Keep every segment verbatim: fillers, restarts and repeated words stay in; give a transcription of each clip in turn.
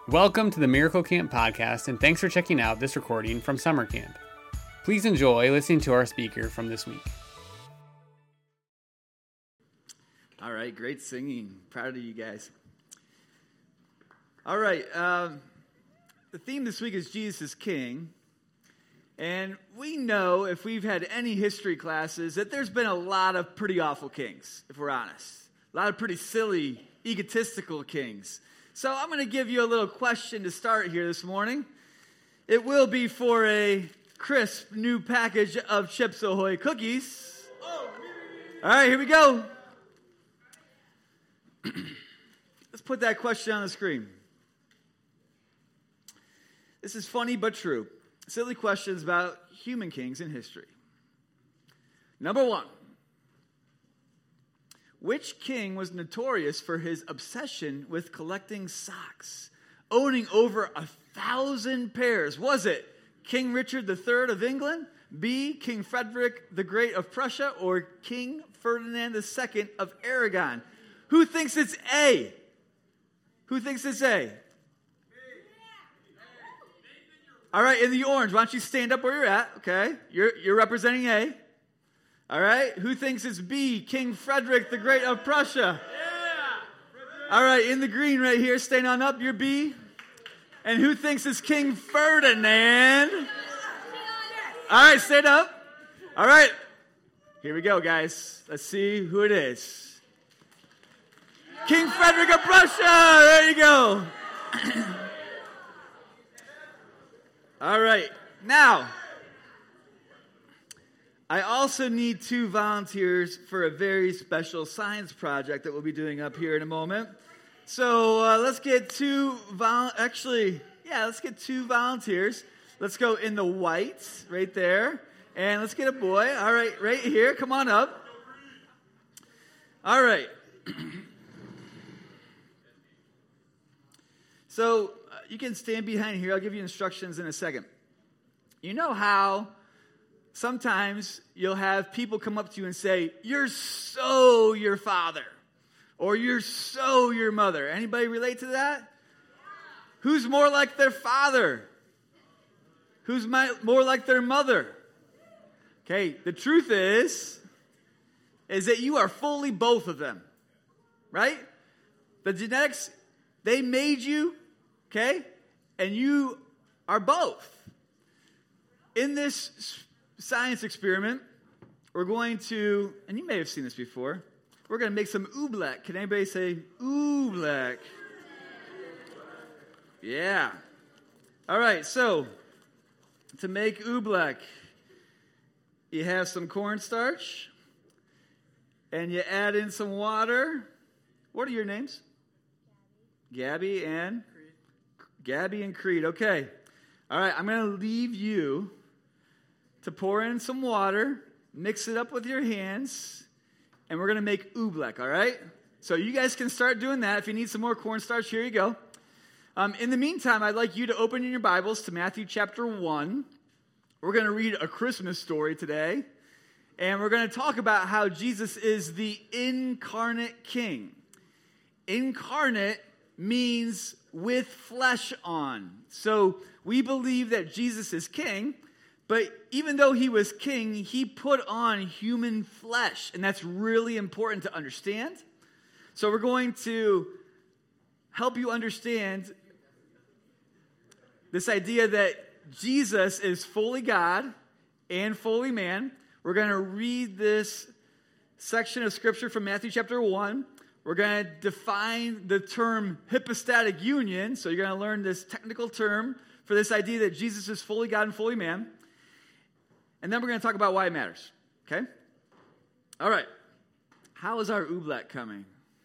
Welcome to the Miracle Camp podcast, and thanks for checking out this recording from summer camp. Please enjoy listening to our speaker from this week. All right, great singing. Proud of you guys. All right, um, the theme this week is Jesus is King. And we know, if we've had any history classes, that there's been a lot of pretty awful kings, if we're honest. A lot of pretty silly, egotistical kings. So I'm going to give you a little question to start here this morning. It will be for a crisp new package of Chips Ahoy cookies. All right, here we go. Let's put that question on the screen. This is funny but true. Silly questions about human kings in history. Number one. Which king was notorious for his obsession with collecting socks, owning over a thousand pairs? Was it King Richard the Third of England, B, King Frederick the Great of Prussia, or King Ferdinand the Second of Aragon? Who thinks it's A? Who thinks it's A? All right, in the orange, why don't you stand up where you're at, okay? You're, you're representing A. All right, who thinks it's B, King Frederick the Great of Prussia? Yeah. All right, in the green right here, stand on up, you're B. And who thinks it's King Ferdinand? All right, stand up. All right, here we go, guys. Let's see who it is. King Frederick of Prussia, there you go. All right, now, I also need two volunteers for a very special science project that we'll be doing up here in a moment. So uh, let's get two, vol- actually, yeah, let's get two volunteers. Let's go in the white right there. And let's get a boy. All right, right here. Come on up. All right. So uh, you can stand behind here. I'll give you instructions in a second. You know how sometimes you'll have people come up to you and say, "You're so your father," or "You're so your mother." Anybody relate to that? Yeah. Who's more like their father? Who's my, more like their mother? Okay, the truth is, is that you are fully both of them, right? The genetics, they made you, okay, and you are both. In this science experiment, we're going to, and you may have seen this before, we're going to make some oobleck. Can anybody say oobleck? Yeah. All right, so to make oobleck, you have some cornstarch, and you add in some water. What are your names? Gabby and? Creed. Gabby and Creed, okay. All right, I'm going to leave you to pour in some water, mix it up with your hands, and we're going to make oobleck, all right? So you guys can start doing that. If you need some more cornstarch, here you go. Um, in the meantime, I'd like you to open in your Bibles to Matthew chapter one. We're going to read a Christmas story today, and we're going to talk about how Jesus is the incarnate King. Incarnate means with flesh on. So we believe that Jesus is King, but even though he was king, he put on human flesh, and that's really important to understand. So we're going to help you understand this idea that Jesus is fully God and fully man. We're going to read this section of Scripture from Matthew chapter one. We're going to define the term hypostatic union, so you're going to learn this technical term for this idea that Jesus is fully God and fully man. And then we're going to talk about why it matters, okay? All right. How is our oobleck coming?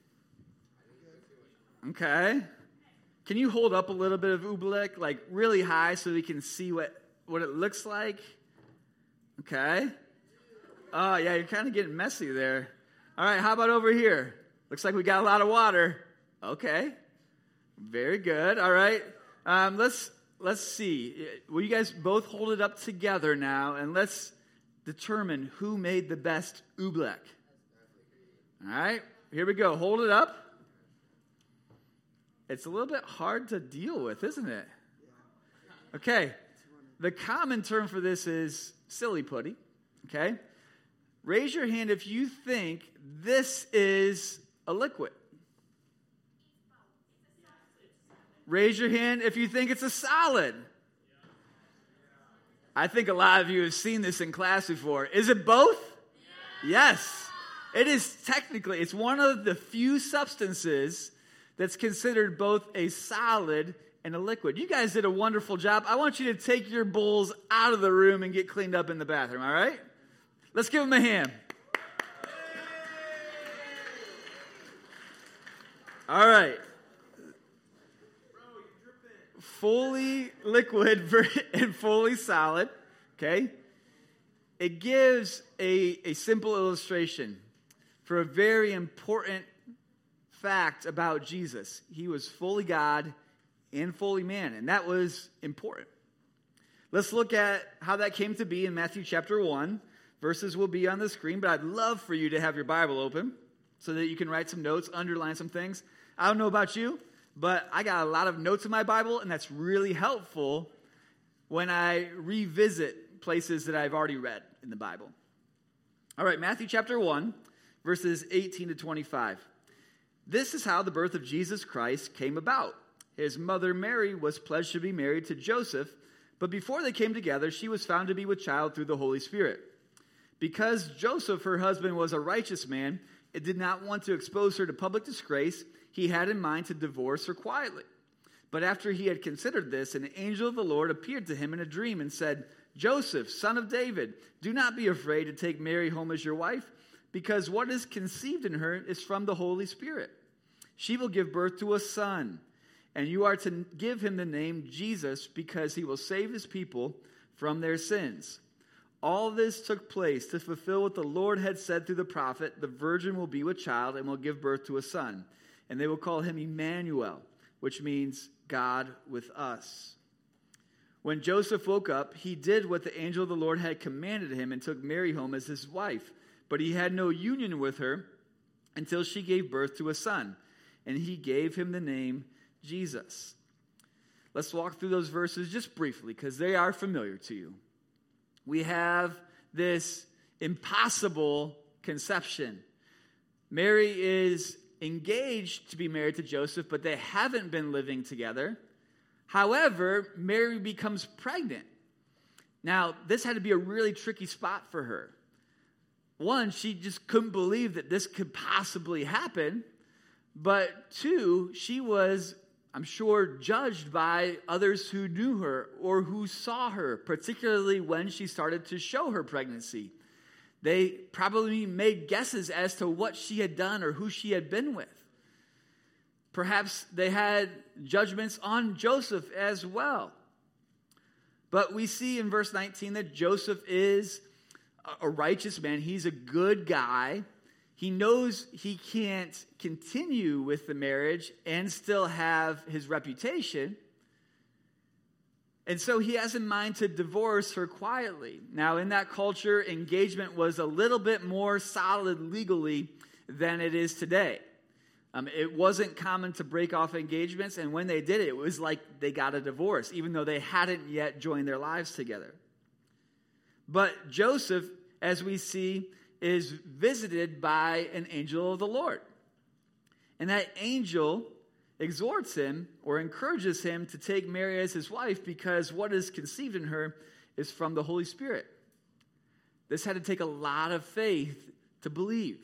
Okay. Can you hold up a little bit of oobleck, like really high so we can see what, what it looks like? Okay. Oh, yeah, you're kind of getting messy there. All right, how about over here? Looks like we got a lot of water. Okay. Very good. All right. Um, let's... Let's see. Will you guys both hold it up together now, and let's determine who made the best oobleck. All right, here we go. Hold it up. it's a little bit hard to deal with, isn't it? Okay. The common term for this is silly putty. Okay. Raise your hand if you think this is a liquid. Raise your hand if you think it's a solid. I think a lot of you have seen this in class before. Is it both? Yes. It is technically, it's one of the few substances that's considered both a solid and a liquid. You guys did a wonderful job. I want you to take your bowls out of the room and get cleaned up in the bathroom, all right? Let's give them a hand. All right. Fully liquid and fully solid, okay? It gives a, a simple illustration for a very important fact about Jesus. He was fully God and fully man, and that was important. Let's look at how that came to be in Matthew chapter one. Verses will be on the screen, but I'd love for you to have your Bible open so that you can write some notes, underline some things. I don't know about you, but I got a lot of notes in my Bible, and that's really helpful when I revisit places that I've already read in the Bible. All right, Matthew chapter one, verses eighteen to twenty-five. This is how the birth of Jesus Christ came about. His mother Mary was pledged to be married to Joseph, but before they came together, she was found to be with child through the Holy Spirit. Because Joseph, her husband, was a righteous man, it did not want to expose her to public disgrace. He had in mind to divorce her quietly. But after he had considered this, an angel of the Lord appeared to him in a dream and said, Joseph, son of David, do not be afraid to take Mary home as your wife, because what is conceived in her is from the Holy Spirit. She will give birth to a son, and you are to give him the name Jesus, because he will save his people from their sins. All this took place to fulfill what the Lord had said through the prophet, the virgin will be with child and will give birth to a son, and they will call him Emmanuel, which means God with us. When Joseph woke up, he did what the angel of the Lord had commanded him and took Mary home as his wife. But he had no union with her until she gave birth to a son, and he gave him the name Jesus. Let's walk through those verses just briefly because they are familiar to you. We have this impossible conception. Mary is engaged to be married to Joseph, but they haven't been living together. However, Mary becomes pregnant. Now, this had to be a really tricky spot for her. One, she just couldn't believe that this could possibly happen. But two, she was, I'm sure, judged by others who knew her or who saw her, particularly when she started to show her pregnancy. They probably made guesses as to what she had done or who she had been with. Perhaps they had judgments on Joseph as well. But we see in verse nineteen that Joseph is a righteous man. He's a good guy. He knows he can't continue with the marriage and still have his reputation. And so he has in mind to divorce her quietly. Now, in that culture, engagement was a little bit more solid legally than it is today. Um, it wasn't common to break off engagements, and when they did it, it was like they got a divorce, even though they hadn't yet joined their lives together. But Joseph, as we see, is visited by an angel of the Lord. And that angel exhorts him or encourages him to take Mary as his wife because what is conceived in her is from the Holy Spirit. This had to take a lot of faith to believe.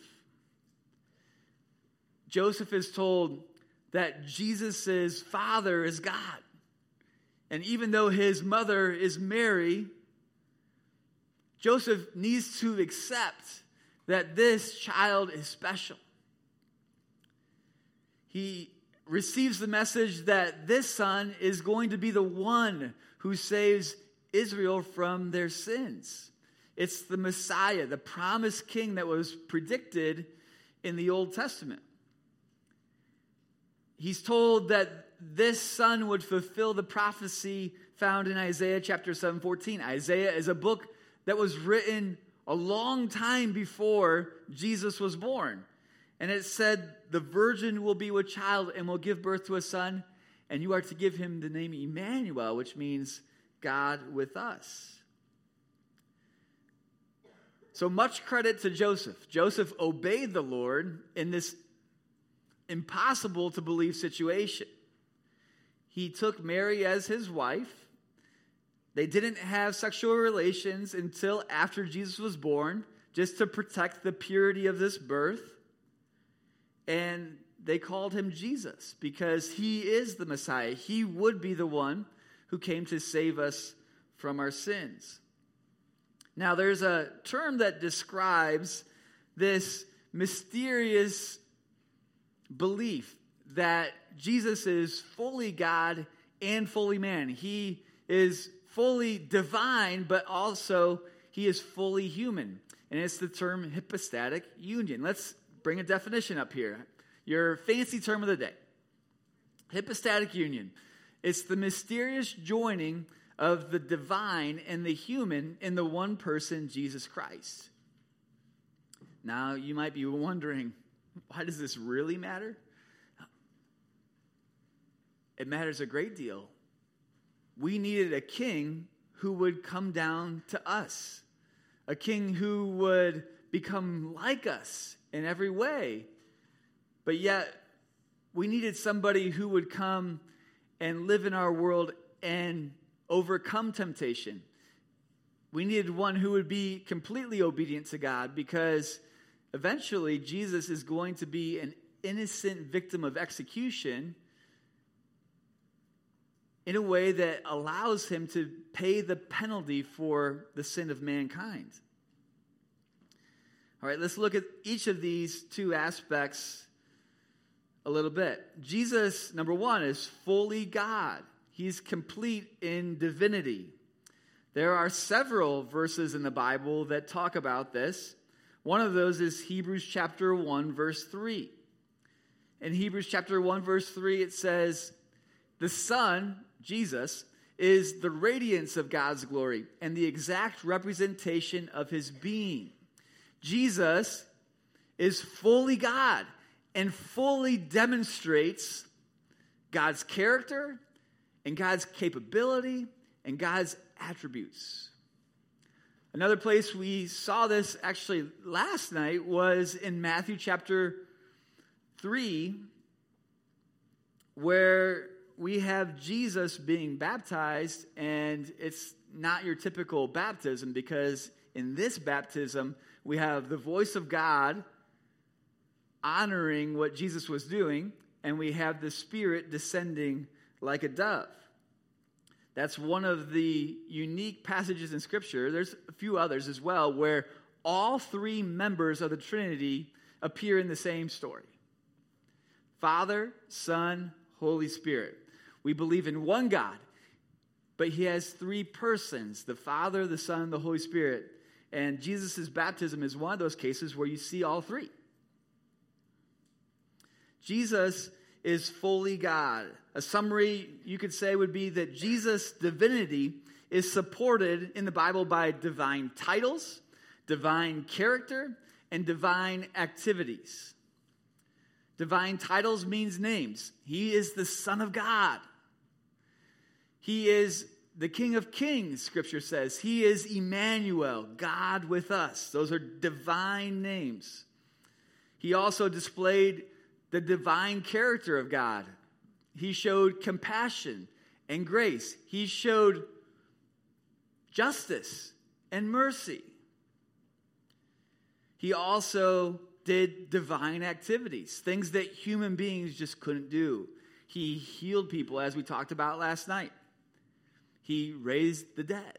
Joseph is told that Jesus' father is God. And even though his mother is Mary, Joseph needs to accept that this child is special. He receives the message that this son is going to be the one who saves Israel from their sins. It's the Messiah, the promised king that was predicted in the Old Testament. He's told that this son would fulfill the prophecy found in Isaiah chapter seven fourteen. Isaiah is a book that was written a long time before Jesus was born. And it said, the virgin will be with child and will give birth to a son, and you are to give him the name Emmanuel, which means God with us. So much credit to Joseph. Joseph obeyed the Lord in this impossible to believe situation. He took Mary as his wife. They didn't have sexual relations until after Jesus was born, just to protect the purity of this birth. And they called him Jesus because he is the Messiah. He would be the one who came to save us from our sins. Now, there's a term that describes this mysterious belief that Jesus is fully God and fully man. He is fully divine, but also he is fully human. And it's the term hypostatic union. Let's bring a definition up here. Your fancy term of the day. Hypostatic union. It's the mysterious joining of the divine and the human in the one person, Jesus Christ. Now, you might be wondering, why does this really matter? It matters a great deal. We needed a king who would come down to us. A king who would become like us in every way. But yet, we needed somebody who would come and live in our world and overcome temptation. We needed one who would be completely obedient to God, because eventually Jesus is going to be an innocent victim of execution in a way that allows him to pay the penalty for the sin of mankind. All right, let's look at each of these two aspects a little bit. Jesus, number one, is fully God. He's complete in divinity. There are several verses in the Bible that talk about this. One of those is Hebrews chapter one, verse three. In Hebrews chapter one, verse three, it says, the Son, Jesus, is the radiance of God's glory and the exact representation of his being. Jesus is fully God and fully demonstrates God's character and God's capability and God's attributes. Another place we saw this actually last night was in Matthew chapter three, where we have Jesus being baptized, and it's not your typical baptism, because in this baptism, we have the voice of God honoring what Jesus was doing, and we have the Spirit descending like a dove. That's one of the unique passages in Scripture. There's a few others as well, where all three members of the Trinity appear in the same story. Father, Son, Holy Spirit. We believe in one God, but he has three persons, the Father, the Son, and the Holy Spirit. And Jesus' baptism is one of those cases where you see all three. Jesus is fully God. A summary you could say would be that Jesus' divinity is supported in the Bible by divine titles, divine character, and divine activities. Divine titles means names. He is the Son of God. He is the King of Kings, Scripture says. He is Emmanuel, God with us. Those are divine names. He also displayed the divine character of God. He showed compassion and grace. He showed justice and mercy. He also did divine activities, things that human beings just couldn't do. He healed people, as we talked about last night. He raised the dead.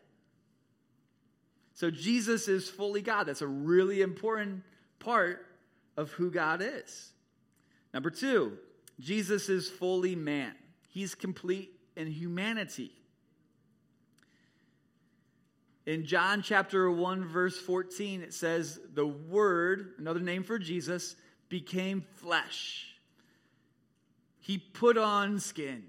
So Jesus is fully God. That's a really important part of who God is. Number two, Jesus is fully man. He's complete in humanity. In John chapter one, verse fourteen, it says, the Word, another name for Jesus, became flesh. He put on skin.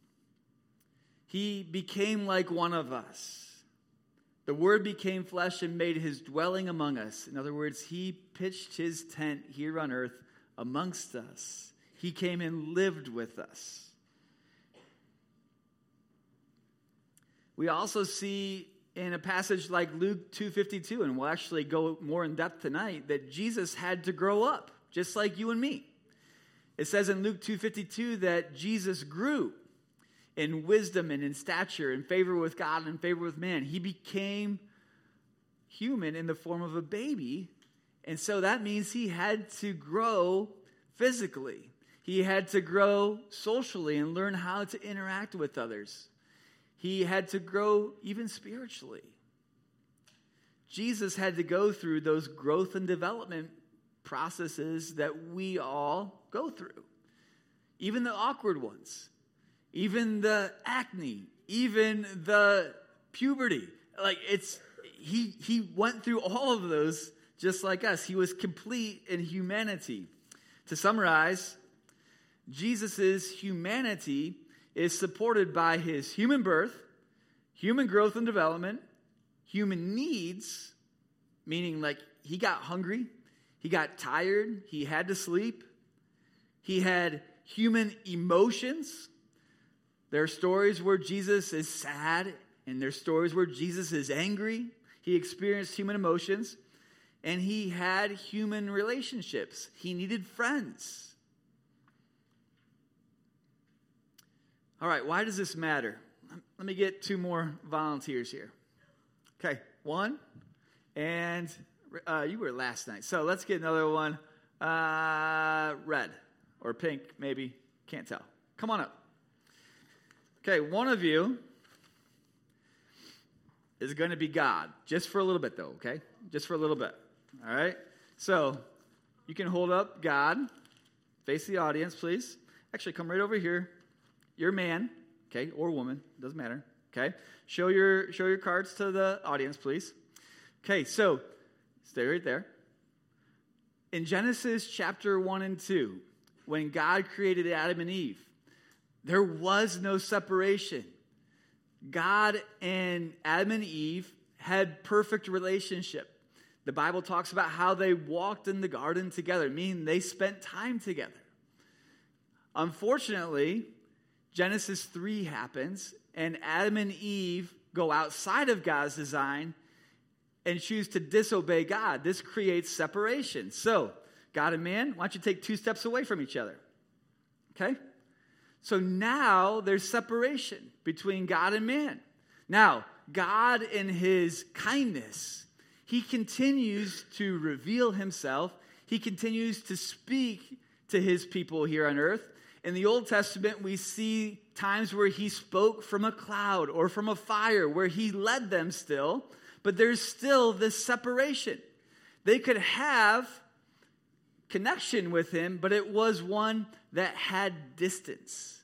He became like one of us. The Word became flesh and made his dwelling among us. In other words, he pitched his tent here on earth amongst us. He came and lived with us. We also see in a passage like Luke two fifty-two, and we'll actually go more in depth tonight, that Jesus had to grow up, just like you and me. It says in Luke two fifty-two that Jesus grew in wisdom and in stature, in favor with God and in favor with man. He became human in the form of a baby, and so that means he had to grow physically. He had to grow socially and learn how to interact with others. He had to grow even spiritually. Jesus had to go through those growth and development processes that we all go through. Even the awkward ones. Even the acne. Even the puberty. Like it's, he, he went through all of those just like us. He was complete in humanity. To summarize, Jesus' humanity is supported by his human birth, human growth and development, human needs, meaning like he got hungry, he got tired, he had to sleep, he had human emotions. There are stories where Jesus is sad, and there are stories where Jesus is angry. He experienced human emotions, and he had human relationships. He needed friends. All right, why does this matter? Let me get two more volunteers here. Okay, one, and uh, you were last night. So let's get another one. Uh, red or pink, maybe. Can't tell. Come on up. Okay, one of you is going to be God. Just for a little bit, though, okay? Just for a little bit. All right? So you can hold up God. Face the audience, please. Actually, come right over here. You're a man, okay, or woman, doesn't matter, okay? Show your show your cards to the audience, please. Okay, so stay right there. In Genesis chapter one and two, when God created Adam and Eve, there was no separation. God and Adam and Eve had perfect relationship. The Bible talks about how they walked in the garden together, meaning they spent time together. Unfortunately, Genesis three happens, and Adam and Eve go outside of God's design and choose to disobey God. This creates separation. So, God and man, why don't you take two steps away from each other? Okay? So now there's separation between God and man. Now, God in his kindness, he continues to reveal himself. He continues to speak to his people here on earth. In the Old Testament, we see times where he spoke from a cloud or from a fire, where he led them still, but there's still this separation. They could have connection with him, but it was one that had distance.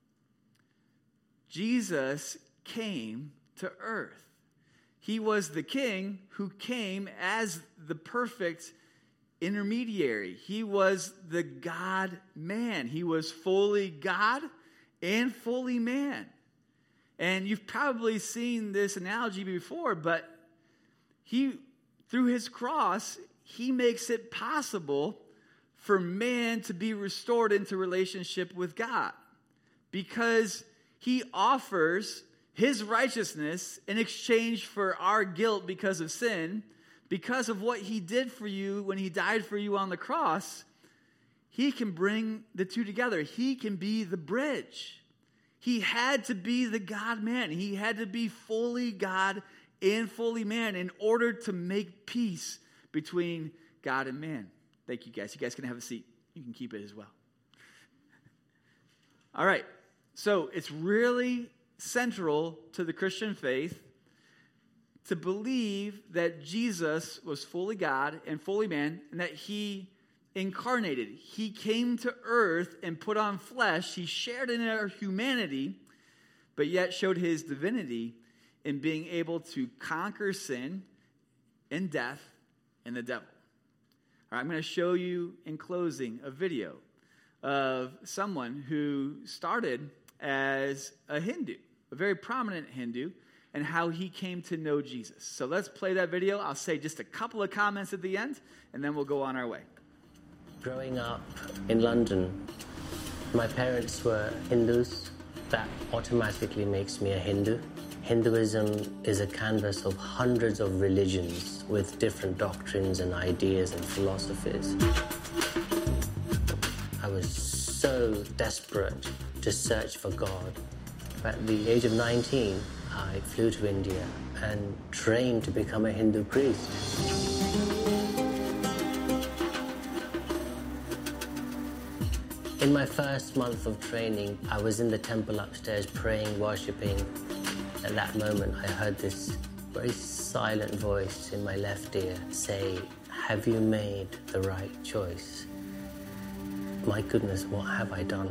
Jesus came to earth. He was the king who came as the perfect intermediary. He was the God-man. He was fully God and fully man. And you've probably seen this analogy before, but he, through his cross, he makes it possible for man to be restored into relationship with God, because he offers his righteousness in exchange for our guilt because of sin. Because of what he did for you when he died for you on the cross, he can bring the two together. He can be the bridge. He had to be the God-man. He had to be fully God and fully man in order to make peace between God and man. Thank you, guys. You guys can have a seat. You can keep it as well. All right. So it's really central to the Christian faith to believe that Jesus was fully God and fully man, and that he incarnated. He came to earth and put on flesh. He shared in our humanity, but yet showed his divinity in being able to conquer sin and death and the devil. All right, I'm going to show you in closing a video of someone who started as a Hindu, a very prominent Hindu, and how he came to know Jesus. So let's play that video. I'll say just a couple of comments at the end, and then we'll go on our way. Growing up in London, my parents were Hindus. That automatically makes me a Hindu. Hinduism is a canvas of hundreds of religions with different doctrines and ideas and philosophies. I was so desperate to search for God. At the age of nineteen, I flew to India and trained to become a Hindu priest. In my first month of training, I was in the temple upstairs praying, worshipping. At that moment, I heard this very silent voice in my left ear say, "Have you made the right choice?" My goodness, what have I done?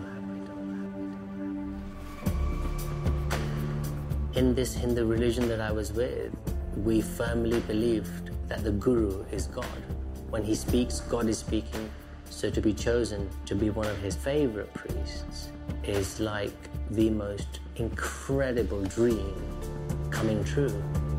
In this Hindu religion that I was with, we firmly believed that the Guru is God. When he speaks, God is speaking. So to be chosen to be one of his favorite priests is like the most incredible dream coming true.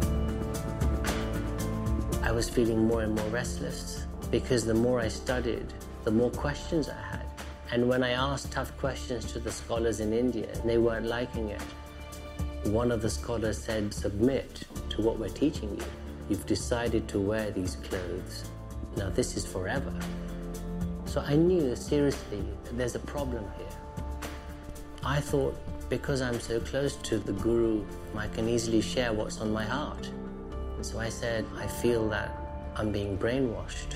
I was feeling more and more restless because the more I studied, the more questions I had. And when I asked tough questions to the scholars in India, they weren't liking it. One of the scholars said, "Submit to what we're teaching you. You've decided to wear these clothes. Now this is forever." So I knew, seriously, that there's a problem here. I thought, because I'm so close to the Guru, I can easily share what's on my heart. So I said, I feel that I'm being brainwashed.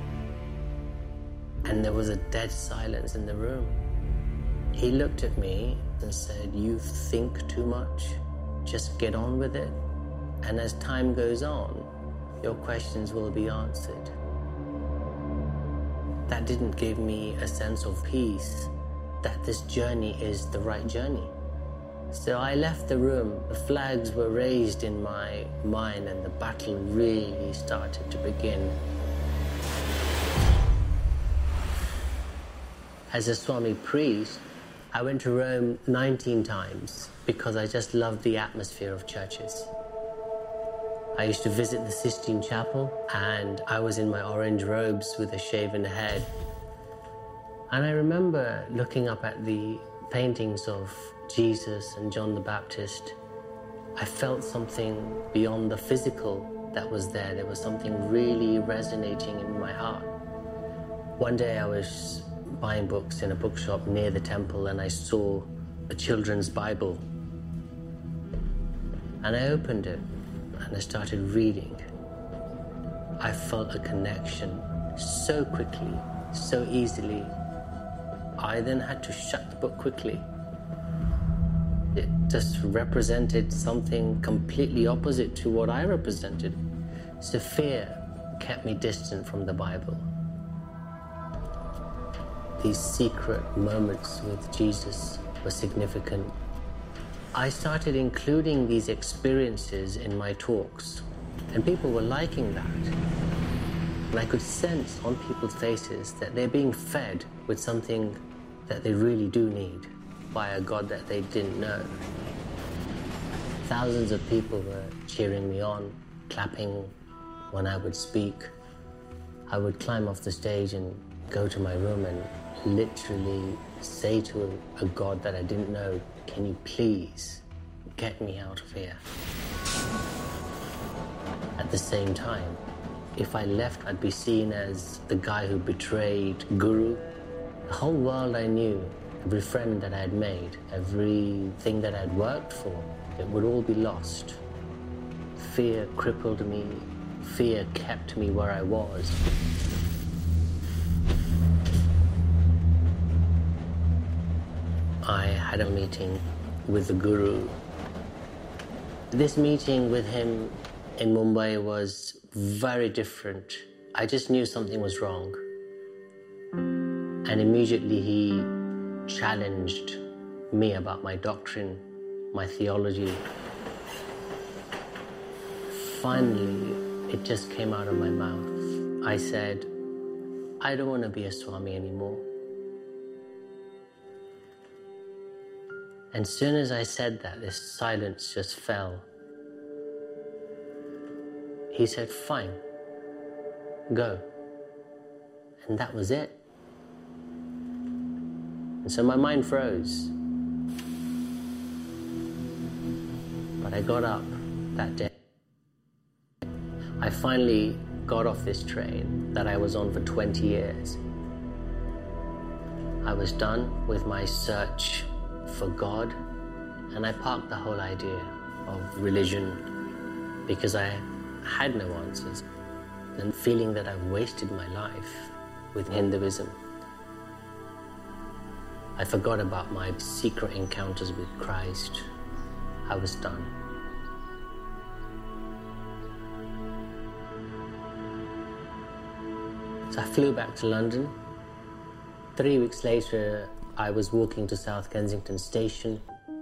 And there was a dead silence in the room. He looked at me and said, "You think too much. Just get on with it. And as time goes on, your questions will be answered." That didn't give me a sense of peace, that this journey is the right journey. So I left the room, the flags were raised in my mind, and the battle really started to begin. As a Swami priest, I went to Rome nineteen times because I just loved the atmosphere of churches. I used to visit the Sistine Chapel, and I was in my orange robes with a shaven head. And I remember looking up at the paintings of Jesus and John the Baptist. I felt something beyond the physical that was there. There was something really resonating in my heart. One day I was buying books in a bookshop near the temple, and I saw a children's Bible. And I opened it. And I started reading. I felt a connection so quickly, so easily. I then had to shut the book quickly. It just represented something completely opposite to what I represented. So fear kept me distant from the Bible. These secret moments with Jesus were significant. I started including these experiences in my talks, and people were liking that. And I could sense on people's faces that they're being fed with something that they really do need by a God that they didn't know. Thousands of people were cheering me on, clapping when I would speak. I would climb off the stage and go to my room and literally say to a, a God that I didn't know, "Can you please get me out of here?" At the same time, if I left, I'd be seen as the guy who betrayed Guru. The whole world I knew, every friend that I had made, everything that I'd worked for, it would all be lost. Fear crippled me. Fear kept me where I was. I had a meeting with the Guru. This meeting with him in Mumbai was very different. I just knew something was wrong. And immediately he challenged me about my doctrine, my theology. Finally, it just came out of my mouth. I said, "I don't want to be a Swami anymore." And as soon as I said that, this silence just fell. He said, "Fine, go." And that was it. So my mind froze. But I got up that day. I finally got off this train that I was on for twenty years. I was done with my search for God, and I parked the whole idea of religion because I had no answers, and feeling that I've wasted my life with Hinduism. I forgot about my secret encounters with Christ. I was done. So I flew back to London. Three weeks later, I was walking to South Kensington Station.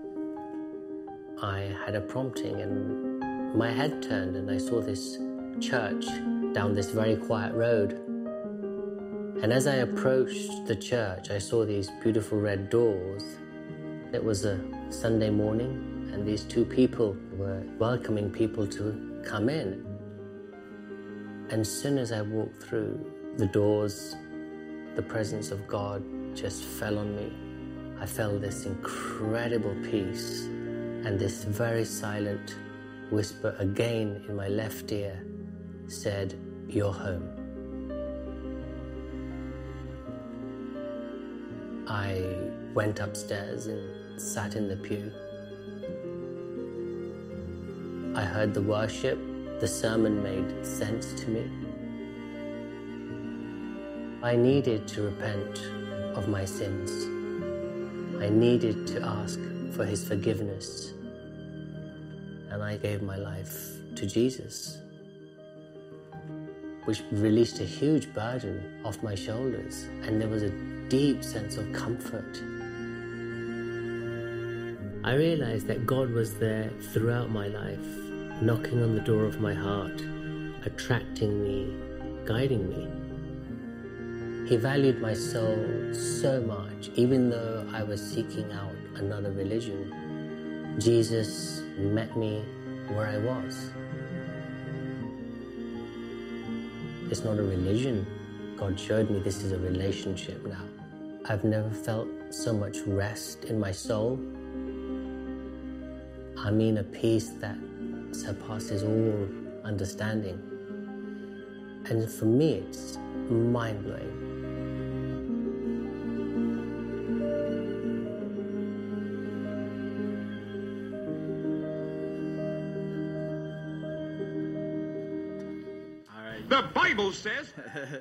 I had a prompting and my head turned and I saw this church down this very quiet road. And as I approached the church, I saw these beautiful red doors. It was a Sunday morning and these two people were welcoming people to come in. And as soon as I walked through the doors, the presence of God just fell on me. I felt this incredible peace and this very silent whisper again in my left ear said, "You're home." I went upstairs and sat in the pew. I heard the worship. The sermon made sense to me. I needed to repent of my sins. I needed to ask for his forgiveness. And I gave my life to Jesus, which released a huge burden off my shoulders. And there was a deep sense of comfort. I realized that God was there throughout my life, knocking on the door of my heart, attracting me, guiding me. He valued my soul so much, even though I was seeking out another religion. Jesus met me where I was. It's not a religion. God showed me this is a relationship now. I've never felt so much rest in my soul. I mean a peace that surpasses all understanding. And for me, it's mind-blowing. The Bible says.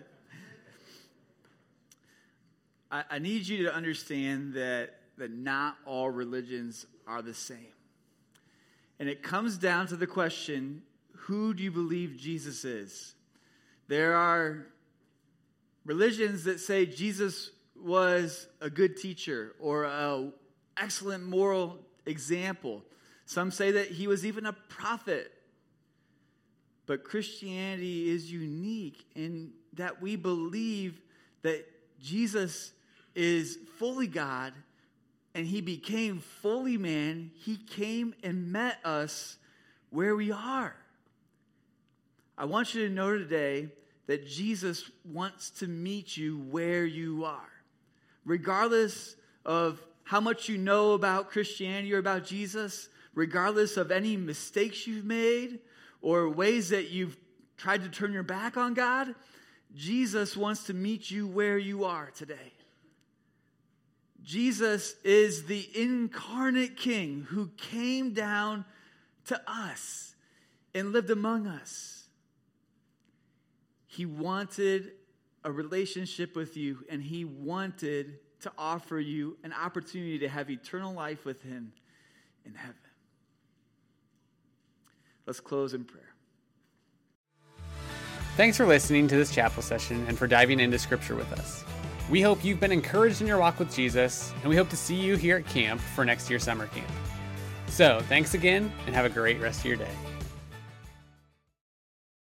I, I need you to understand that, that not all religions are the same. And it comes down to the question, who do you believe Jesus is? There are religions that say Jesus was a good teacher or an excellent moral example. Some say that he was even a prophet. But Christianity is unique in that we believe that Jesus is fully God and he became fully man. He came and met us where we are. I want you to know today that Jesus wants to meet you where you are. Regardless of how much you know about Christianity or about Jesus, regardless of any mistakes you've made, or ways that you've tried to turn your back on God, Jesus wants to meet you where you are today. Jesus is the incarnate King who came down to us and lived among us. He wanted a relationship with you, and he wanted to offer you an opportunity to have eternal life with him in heaven. Let's close in prayer. Thanks for listening to this chapel session and for diving into Scripture with us. We hope you've been encouraged in your walk with Jesus, and we hope to see you here at camp for next year's summer camp. So, thanks again, and have a great rest of your day.